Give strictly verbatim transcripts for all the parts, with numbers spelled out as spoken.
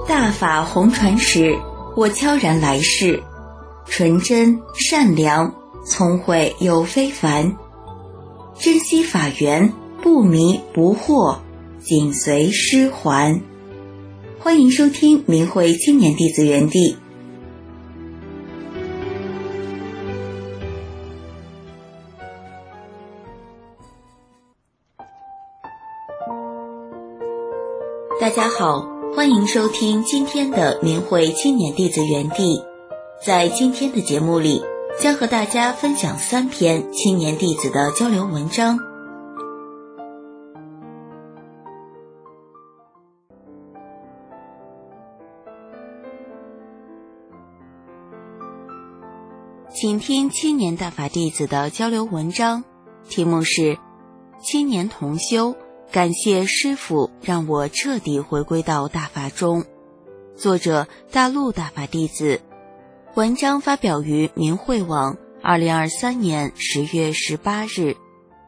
大法红传时，我悄然来世，纯真善良，聪慧又非凡，珍惜法缘，不迷不惑，紧随师还。欢迎收听明慧青年弟子园地。大家好，欢迎收听今天的明慧青年弟子园地。在今天的节目里，将和大家分享三篇青年弟子的交流文章。请听青年大法弟子的交流文章，题目是青年同修，感谢师父让我彻底回归到大法中。作者大陆大法弟子。文章发表于明慧网二零二三年十月十八日。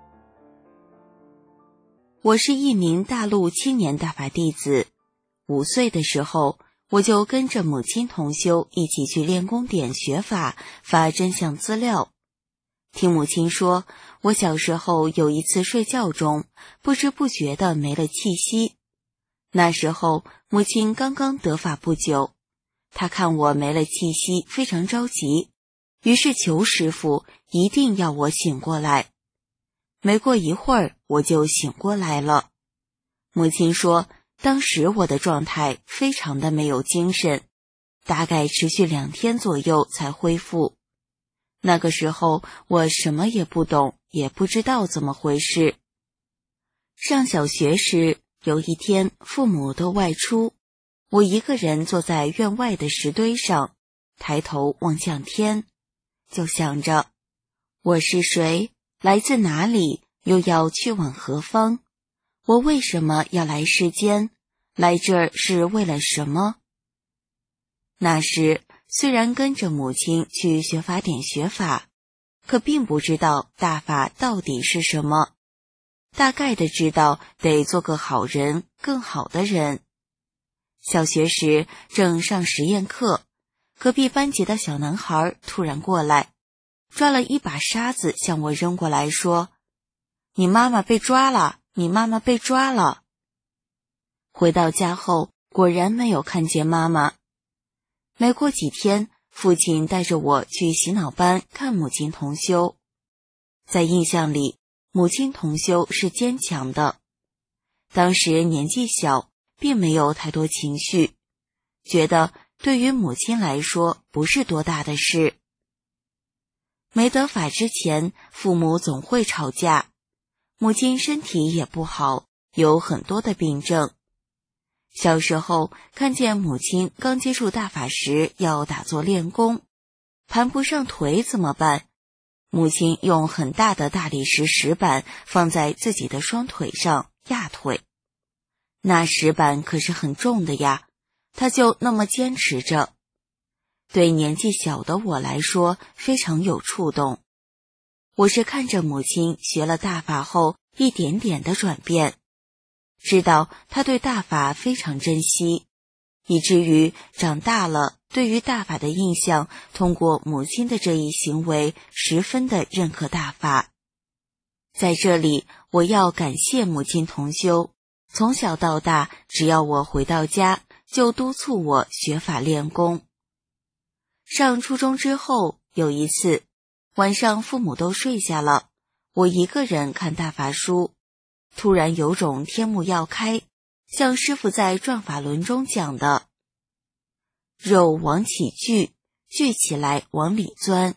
我是一名大陆青年大法弟子，五岁的时候我就跟着母亲同修一起去练功点学法，发真相资料。听母亲说，我小时候有一次睡觉中不知不觉地没了气息，那时候母亲刚刚得法不久，她看我没了气息，非常着急，于是求师父一定要我醒过来。没过一会儿我就醒过来了。母亲说，当时我的状态非常的没有精神，大概持续两天左右才恢复。那个时候我什么也不懂，也不知道怎么回事。上小学时，有一天父母都外出，我一个人坐在院外的石堆上，抬头望向天，就想着我是谁，来自哪里，又要去往何方，我为什么要来世间，来这儿是为了什么。那时虽然跟着母亲去学法点学法，可并不知道大法到底是什么，大概的知道得做个好人，更好的人。小学时正上实验课，隔壁班级的小男孩突然过来，抓了一把沙子向我扔过来，说：你妈妈被抓了，你妈妈被抓了。回到家后，果然没有看见妈妈。没过几天，父亲带着我去洗脑班看母亲同修。在印象里，母亲同修是坚强的。当时年纪小，并没有太多情绪，觉得对于母亲来说不是多大的事。没得法之前，父母总会吵架，母亲身体也不好，有很多的病症。小时候看见母亲刚接触大法时要打坐练功，盘不上腿怎么办？母亲用很大的大理石石板放在自己的双腿上压腿，那石板可是很重的呀，她就那么坚持着。对年纪小的我来说非常有触动。我是看着母亲学了大法后一点点的转变，知道他对大法非常珍惜，以至于长大了对于大法的印象通过母亲的这一行为十分的认可大法。在这里我要感谢母亲同修，从小到大只要我回到家就督促我学法练功。上初中之后，有一次晚上父母都睡下了，我一个人看大法书，突然有种天目要开，像师父在转法轮中讲的，肉往起聚，聚起来往里钻，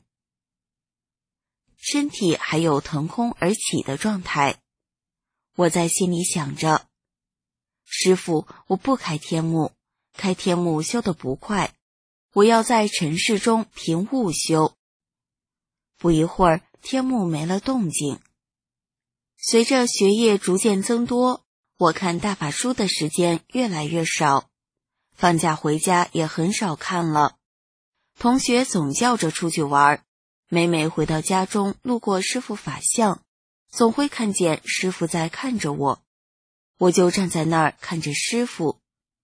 身体还有腾空而起的状态。我在心里想着，师父，我不开天目，开天目修得不快，我要在尘世中凭悟修。不一会儿，天目没了动静。随着学业逐渐增多，我看大法书的时间越来越少，放假回家也很少看了。同学总叫着出去玩，每每回到家中路过师父法像，总会看见师父在看着我，我就站在那儿看着师父。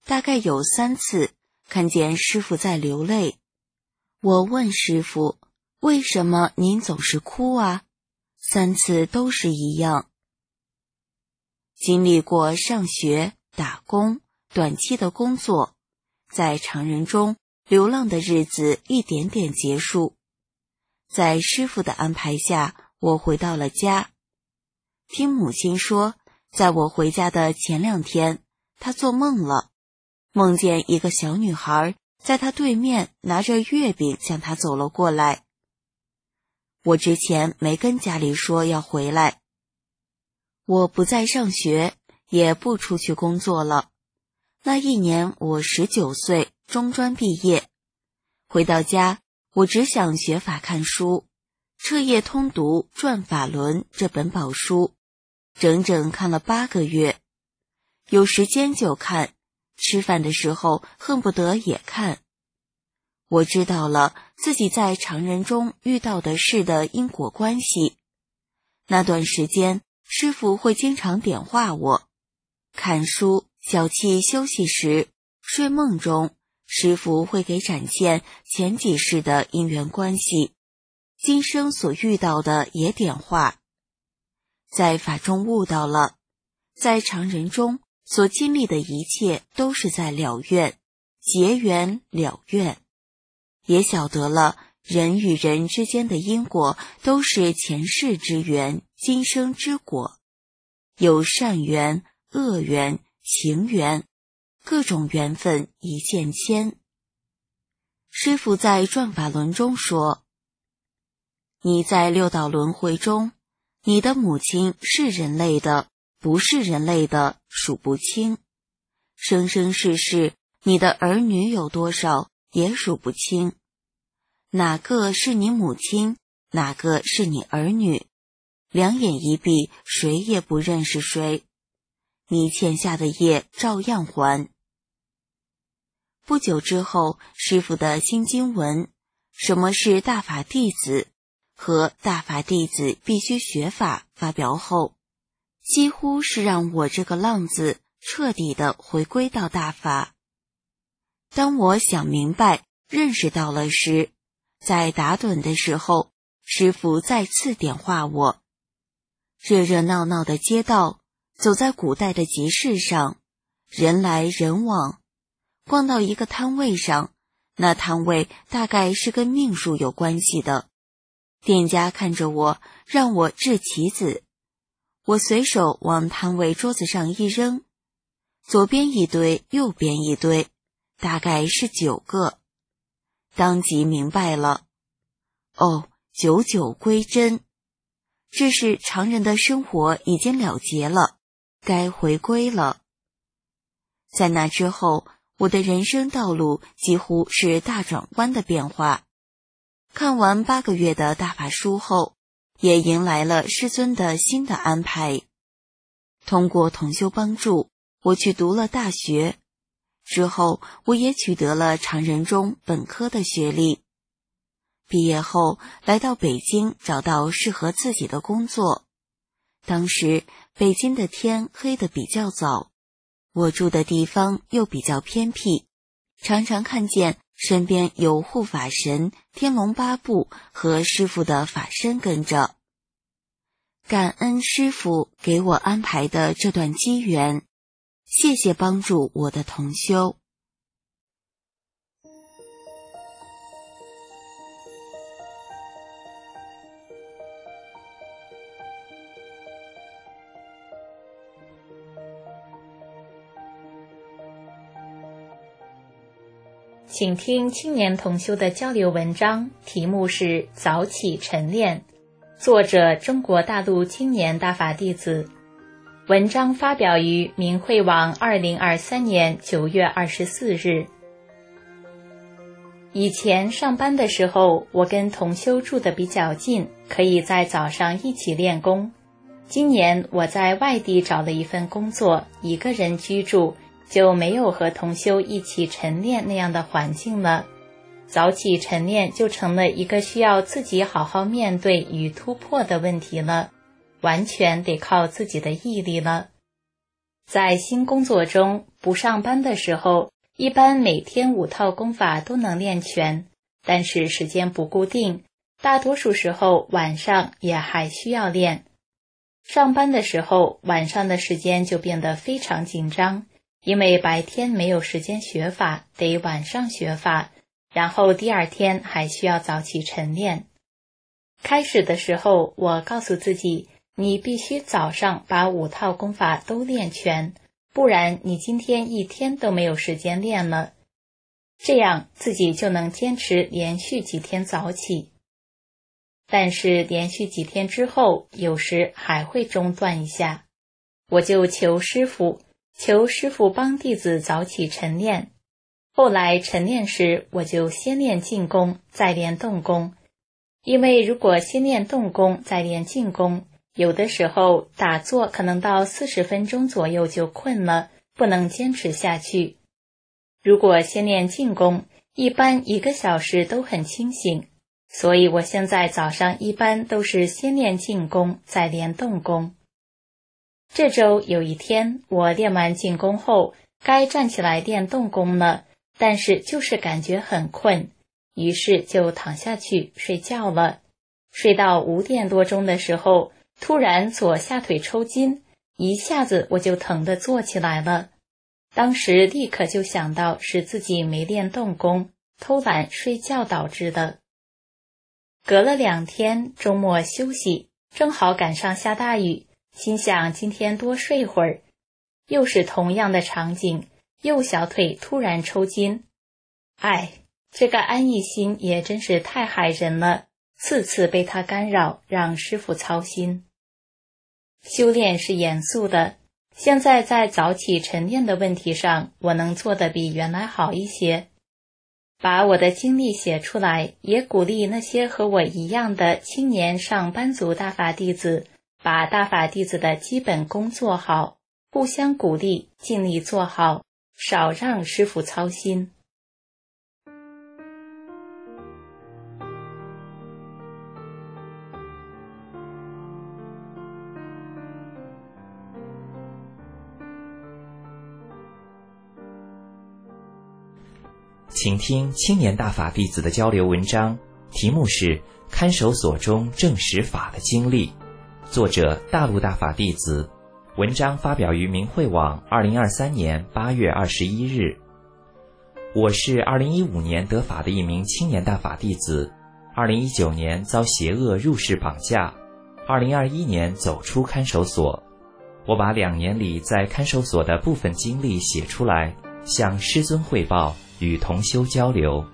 大概有三次看见师傅在流泪。我问师傅，为什么您总是哭啊？三次都是一样。经历过上学、打工、短期的工作，在常人中流浪的日子一点点结束。在师傅的安排下，我回到了家。听母亲说，在我回家的前两天，她做梦了，梦见一个小女孩在她对面拿着月饼向她走了过来。我之前没跟家里说要回来。我不再上学，也不出去工作了。那一年我十九岁，中专毕业。回到家，我只想学法看书，彻夜通读《转法轮》这本宝书，整整看了八个月。有时间就看，吃饭的时候恨不得也看。我知道了自己在常人中遇到的事的因果关系。那段时间，师父会经常点化我。看书、小憩休息时、睡梦中，师父会给展现前几世的因缘关系，今生所遇到的也点化。在法中悟到了，在常人中所经历的一切都是在了愿、结缘了愿，也晓得了人与人之间的因果都是前世之缘，今生之果，有善缘、恶缘、情缘，各种缘分一线牵。师父在《转法轮》中说，你在六道轮回中，你的母亲是人类的，不是人类的数不清，生生世世你的儿女有多少也数不清，哪个是你母亲，哪个是你儿女，两眼一闭，谁也不认识谁，你欠下的业照样还。不久之后，师父的新经文《什么是大法弟子》和《大法弟子必须学法》发表后，几乎是让我这个浪子彻底的回归到大法。当我想明白、认识到了时，在打盹的时候，师父再次点化我。热热闹闹的街道，走在古代的集市上，人来人往，逛到一个摊位上，那摊位大概是跟命数有关系的。店家看着我，让我掷棋子，我随手往摊位桌子上一扔，左边一堆，右边一堆，大概是九个。当即明白了，哦，九九归真，这是常人的生活已经了结了，该回归了。在那之后，我的人生道路几乎是大转弯的变化。看完八个月的大法书后，也迎来了师尊的新的安排。通过同修帮助，我去读了大学，之后我也取得了常人中本科的学历。毕业后来到北京，找到适合自己的工作。当时北京的天黑得比较早，我住的地方又比较偏僻，常常看见身边有护法神、天龙八部和师父的法身跟着。感恩师父给我安排的这段机缘，谢谢帮助我的同修。 请听青年同修的交流文章，题目是《早起晨练》，作者中国大陆青年大法弟子。文章发表于明慧网二零二三年九月二十四日。以前上班的时候，我跟同修住得比较近，可以在早上一起练功。今年我在外地找了一份工作，一个人居住，就没有和同修一起晨练那样的环境了。早起晨练就成了一个需要自己好好面对与突破的问题了，完全得靠自己的毅力了。 在新工作中，不上班的时候，一般每天五套功法都能练全，但是时间不固定，大多数时候晚上也还需要练。上班的时候，晚上的时间就变得非常紧张，因为白天没有时间学法，得晚上学法，然后第二天还需要早起晨练。开始的时候，我告诉自己，你必须早上把五套功法都练全，不然你今天一天都没有时间练了。这样自己就能坚持连续几天早起。但是连续几天之后，有时还会中断一下，我就求师父，求师父帮弟子早起晨练。后来晨练时，我就先练静功，再练动功。因为如果先练动功，再练静功，有的时候打坐可能到四十分钟左右就困了，不能坚持下去。如果先练静功，一般一个小时都很清醒，所以我现在早上一般都是先练静功，再练动功。这周有一天，我练完静功后，该站起来练动功了，但是就是感觉很困，于是就躺下去睡觉了。睡到五点多钟的时候，突然左下腿抽筋，一下子我就疼得坐起来了。当时立刻就想到是自己没练动功，偷懒睡觉导致的。隔了两天，周末休息，正好赶上下大雨，心想今天多睡会儿。又是同样的场景，右小腿突然抽筋。哎，这个安逸心也真是太害人了，次次被他干扰，让师父操心。修炼是严肃的，现在在早起晨练的问题上，我能做得比原来好一些。把我的经历写出来，也鼓励那些和我一样的青年上班族大法弟子，把大法弟子的基本功做好，互相鼓励，尽力做好，少让师父操心。 请听青年大法弟子的交流文章，题目是《看守所中正实法的经历》，作者大陆大法弟子，文章发表于明慧网二零二三年八月二十一日。我是二零一五年得法的一名青年大法弟子，二零一九年遭邪恶入室绑架，二零二一年走出看守所。我把两年里在看守所的部分经历写出来，向师尊汇报，与同修交流。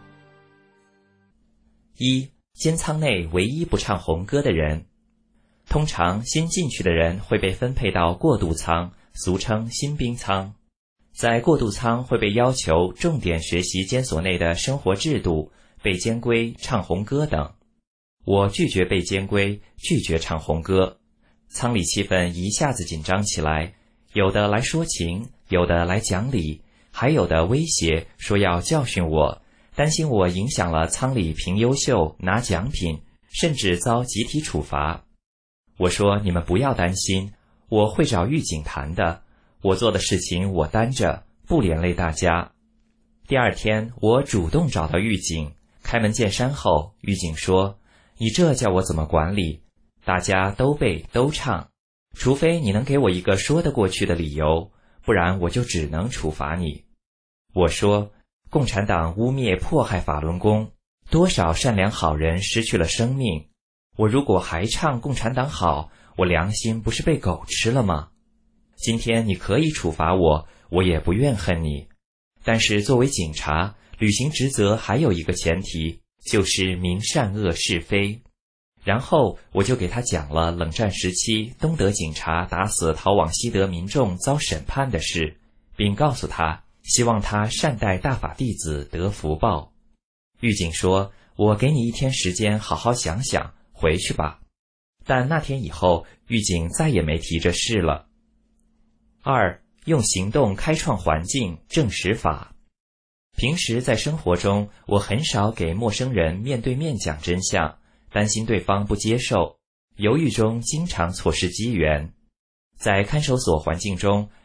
一、监仓内唯一不唱红歌的人。通常新进去的人会被分配到过渡舱，俗称新兵舱。在过渡舱会被要求重点学习监所内的生活制度，背监规、唱红歌等。我拒绝背监规，拒绝唱红歌。舱里气氛一下子紧张起来，有的来说情，有的来讲理，还有的威胁说要教训我，担心我影响了舱里评优秀拿奖品，甚至遭集体处罚。我说你们不要担心，我会找狱警谈的，我做的事情我担着，不连累大家。第二天我主动找到狱警，开门见山后，狱警说，你这叫我怎么管理？大家都背都唱，除非你能给我一个说得过去的理由，不然我就只能处罚你。我说，共产党污蔑迫害法轮功，多少善良好人失去了生命，我如果还唱共产党好，我良心不是被狗吃了吗？今天你可以处罚我，我也不怨恨你，但是作为警察，履行职责还有一个前提，就是明善恶是非。然后我就给他讲了冷战时期东德警察打死逃往西德民众遭审判的事，并告诉他希望他善待大法弟子得福报。狱警说，我给你一天时间好好想想，回去吧。但那天以后，狱警再也没提这事了。二、用行动开创环境，正实法。平时在生活中，我很少给陌生人面对面讲真相，担心对方不接受，犹豫中经常错失机缘。在看守所环境中，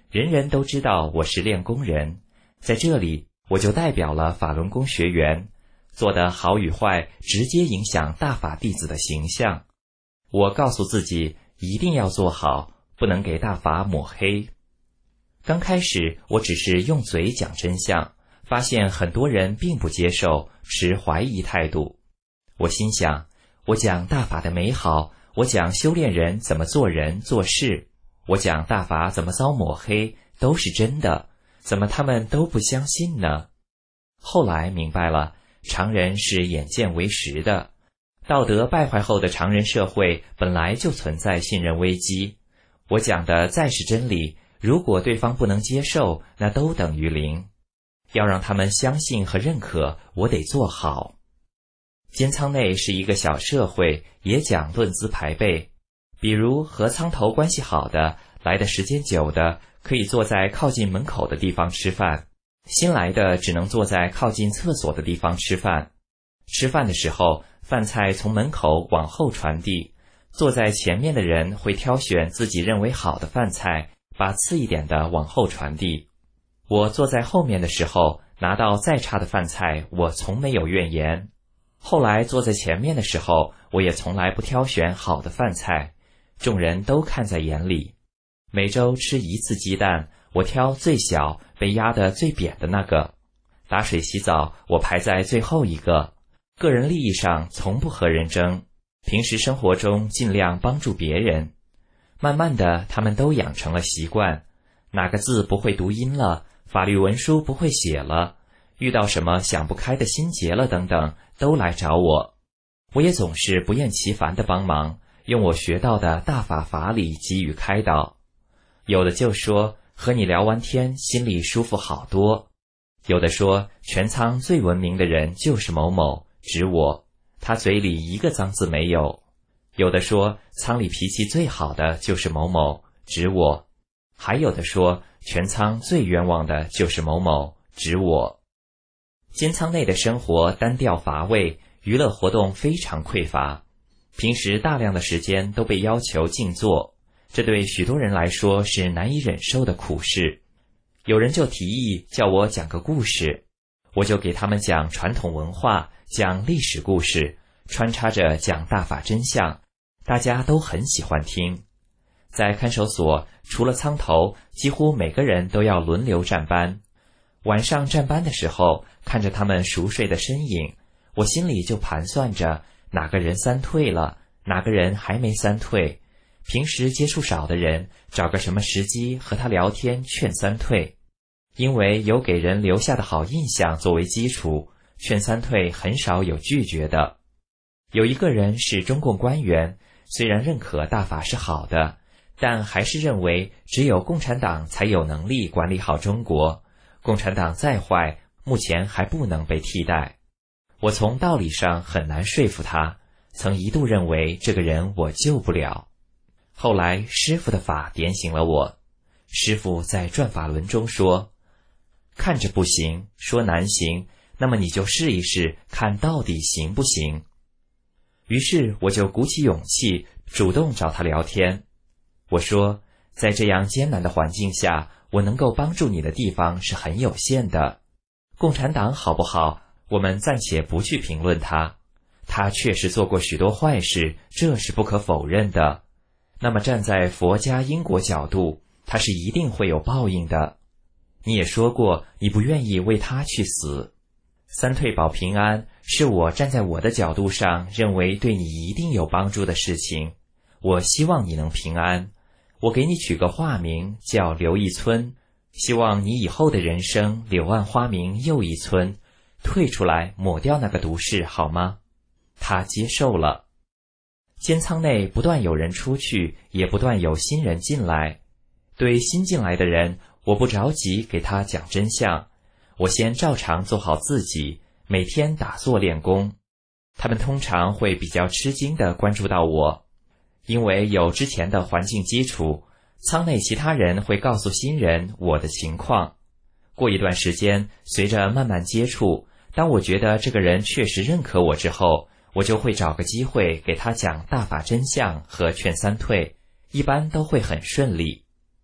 人人都知道我是练功人，在这里我就代表了法轮功学员，做的好与坏直接影响大法弟子的形象。我告诉自己一定要做好，不能给大法抹黑。刚开始我只是用嘴讲真相，发现很多人并不接受，持怀疑态度。我心想，我讲大法的美好，我讲修炼人怎么做人做事，我讲大法怎么遭抹黑，都是真的，怎么他们都不相信呢？后来明白了，常人是眼见为实的，道德败坏后的常人社会本来就存在信任危机。我讲的再是真理，如果对方不能接受，那都等于零。要让他们相信和认可，我得做好。监仓内是一个小社会，也讲论资排辈。比如和仓头关系好的，来的时间久的，可以坐在靠近门口的地方吃饭，新来的只能坐在靠近厕所的地方吃饭。吃饭的时候，饭菜从门口往后传递，坐在前面的人会挑选自己认为好的饭菜，把次一点的往后传递。我坐在后面的时候，拿到再差的饭菜，我从没有怨言。后来坐在前面的时候，我也从来不挑选好的饭菜，众人都看在眼里。每周吃一次鸡蛋，我挑最小被压得最扁的那个。打水洗澡，我排在最后一个。个人利益上从不和人争，平时生活中尽量帮助别人。慢慢的，他们都养成了习惯，哪个字不会读音了，法律文书不会写了，遇到什么想不开的心结了等等，都来找我。我也总是不厌其烦地帮忙，用我学到的大法法理给予开导。有的就说和你聊完天心里舒服好多，有的说全仓最文明的人就是某某，指我，他嘴里一个脏字没有。有的说仓里脾气最好的就是某某，指我。还有的说全仓最冤枉的就是某某，指我。监仓内的生活单调乏味，娱乐活动非常匮乏，平时大量的时间都被要求静坐，这对许多人来说是难以忍受的苦事。有人就提议叫我讲个故事，我就给他们讲传统文化，讲历史故事，穿插着讲大法真相，大家都很喜欢听。在看守所，除了仓头，几乎每个人都要轮流站班。晚上站班的时候，看着他们熟睡的身影，我心里就盘算着哪个人三退了，哪个人还没三退。平时接触少的人，找个什么时机和他聊天劝三退。因为有给人留下的好印象作为基础，劝三退很少有拒绝的。有一个人是中共官员，虽然认可大法是好的，但还是认为只有共产党才有能力管理好中国，共产党再坏，目前还不能被替代。我从道理上很难说服他，曾一度认为这个人我救不了。后来师父的法点醒了我，师父在转法轮中说，看着不行，说难行，那么你就试一试，看到底行不行。于是我就鼓起勇气，主动找他聊天。我说，在这样艰难的环境下，我能够帮助你的地方是很有限的。共产党好不好，我们暂且不去评论他，他确实做过许多坏事，这是不可否认的。那么站在佛家因果角度，他是一定会有报应的。你也说过，你不愿意为他去死。三退保平安，是我站在我的角度上认为对你一定有帮助的事情。我希望你能平安。我给你取个化名叫刘一村，希望你以后的人生柳暗花明又一村，退出来抹掉那个毒誓好吗？他接受了。监仓内不断有人出去，也不断有新人进来。对新进来的人，我不着急给他讲真相，我先照常做好自己，每天打坐练功。他们通常会比较吃惊地关注到我，因为有之前的环境基础，仓内其他人会告诉新人我的情况。过一段时间，随着慢慢接触，当我觉得这个人确实认可我之后，我就会找个机会给他讲大法真相和劝三退，一般都会很顺利。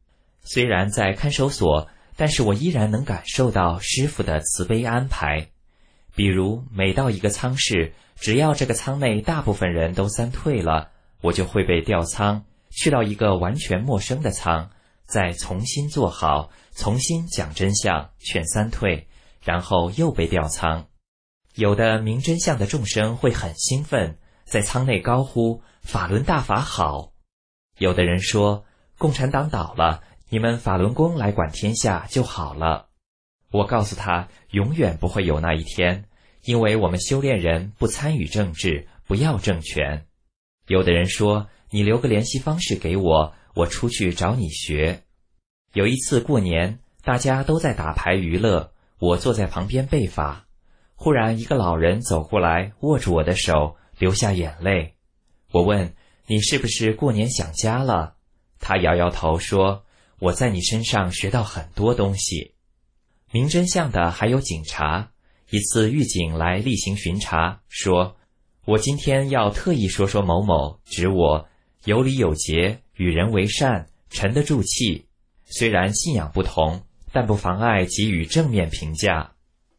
虽然在看守所，但是我依然能感受到师父的慈悲安排。比如每到一个舱室，只要这个舱内大部分人都散退了，我就会被调舱，去到一个完全陌生的舱，再重新坐好，重新讲真相，劝散退，然后又被调舱。有的明真相的众生会很兴奋，在舱内高呼法轮大法好。有的人说共产党倒了，你们法轮功来管天下就好了。我告诉他永远不会有那一天，因为我们修炼人不参与政治，不要政权。有的人说你留个联系方式给我，我出去找你学。有一次过年，大家都在打牌娱乐，我坐在旁边背法，忽然一个老人走过来，握住我的手，流下眼泪。我问你是不是过年想家了？他摇摇头说我在你身上学到很多东西。明真相的还有警察，一次狱警来例行巡查，说我今天要特意说说某某，指我有礼有节，与人为善，沉得住气，虽然信仰不同，但不妨碍给予正面评价。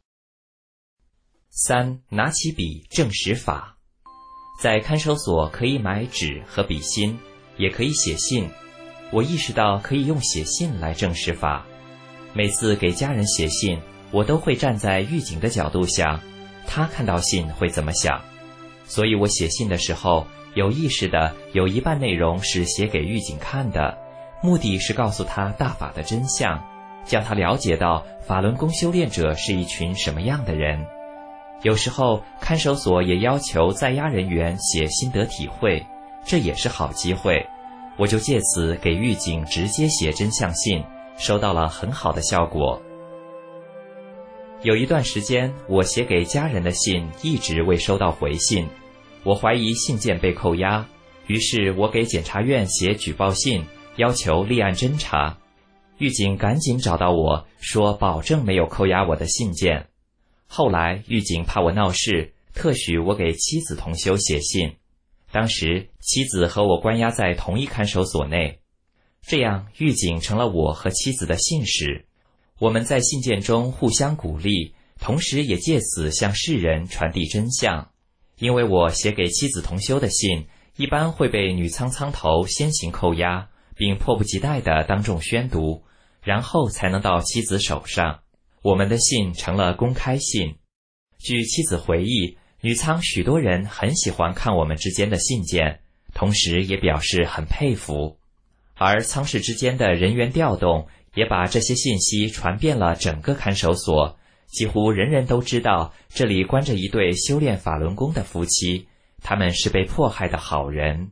三，拿起笔正实法。在看守所可以买纸和笔芯，也可以写信。我意识到可以用写信来正实法。每次给家人写信，我都会站在狱警的角度想，他看到信会怎么想。所以我写信的时候，有意识的有一半内容是写给狱警看的，目的是告诉他大法的真相，叫他了解到法轮功修炼者是一群什么样的人。有时候看守所也要求在押人员写心得体会，这也是好机会。我就借此给狱警直接写真相信，收到了很好的效果。有一段时间，我写给家人的信一直未收到回信，我怀疑信件被扣押，于是我给检察院写举报信，要求立案侦查。狱警赶紧找到我，说保证没有扣押我的信件。后来狱警怕我闹事，特许我给妻子同修写信。当时妻子和我关押在同一看守所内，这样狱警成了我和妻子的信使。我们在信件中互相鼓励，同时也借此向世人传递真相。因为我写给妻子同修的信一般会被女仓仓头先行扣押，并迫不及待地当众宣读，然后才能到妻子手上。我们的信成了公开信。据妻子回忆，女仓许多人很喜欢看我们之间的信件，同时也表示很佩服。而仓室之间的人员调动也把这些信息传遍了整个看守所，几乎人人都知道这里关着一对修炼法轮功的夫妻，他们是被迫害的好人。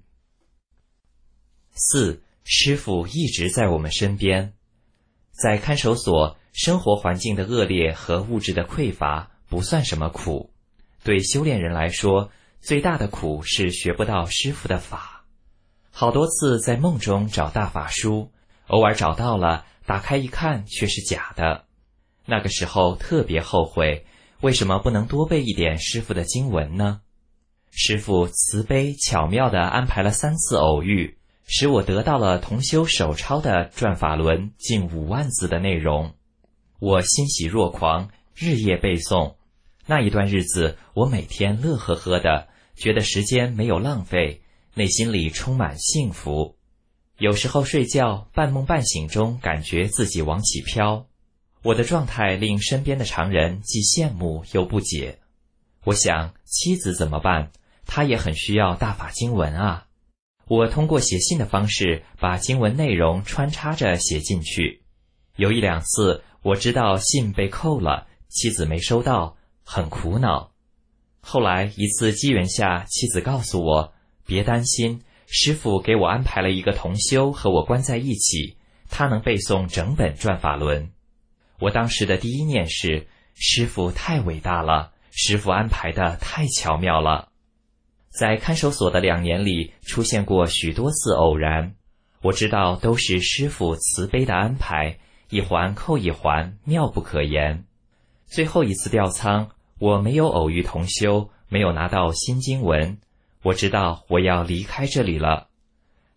四，师父一直在我们身边。在看守所，生活环境的恶劣和物质的匮乏不算什么苦，对修炼人来说，最大的苦是学不到师父的法。好多次在梦中找大法书，偶尔找到了，打开一看却是假的。那个时候特别后悔，为什么不能多背一点师父的经文呢？师父慈悲巧妙地安排了三次偶遇，使我得到了同修手抄的转法轮近五万字的内容。我欣喜若狂，日夜背诵。那一段日子，我每天乐呵呵的，觉得时间没有浪费，内心里充满幸福。有时候睡觉，半梦半醒中感觉自己往起飘。我的状态令身边的常人既羡慕又不解。我想，妻子怎么办？她也很需要大法经文啊。我通过写信的方式，把经文内容穿插着写进去。有一两次，我知道信被扣了，妻子没收到，很苦恼。后来一次机缘下，妻子告诉我，别担心，师父给我安排了一个同修和我关在一起，他能背诵整本转法轮。我当时的第一念是，师父太伟大了，师父安排的太巧妙了。在看守所的两年里，出现过许多次偶然，我知道都是师父慈悲的安排，一环扣一环，妙不可言。最后一次调仓，我没有偶遇同修，没有拿到新经文，我知道我要离开这里了。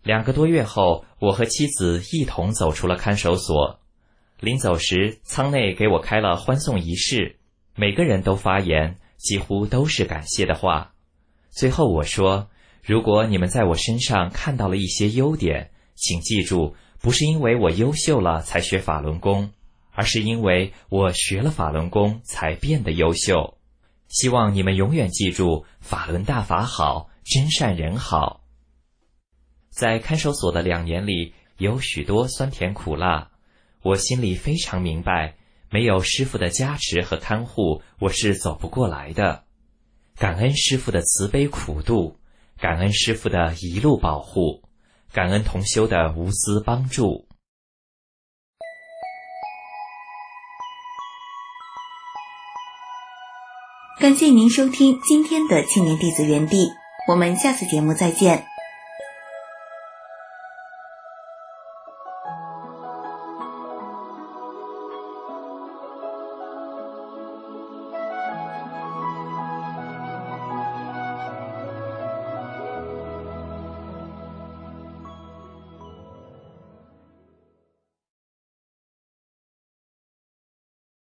两个多月后，我和妻子一同走出了看守所。临走时，舱内给我开了欢送仪式，每个人都发言，几乎都是感谢的话。最后我说，如果你们在我身上看到了一些优点，请记住，不是因为我优秀了才学法轮功，而是因为我学了法轮功才变得优秀。希望你们永远记住，法轮大法好，真善人好。在看守所的两年里，有许多酸甜苦辣，我心里非常明白，没有师父的加持和看护，我是走不过来的。感恩师父的慈悲苦度，感恩师父的一路保护，感恩同修的无私帮助。 感谢您收听今天的青年弟子园地，我们下次节目再见。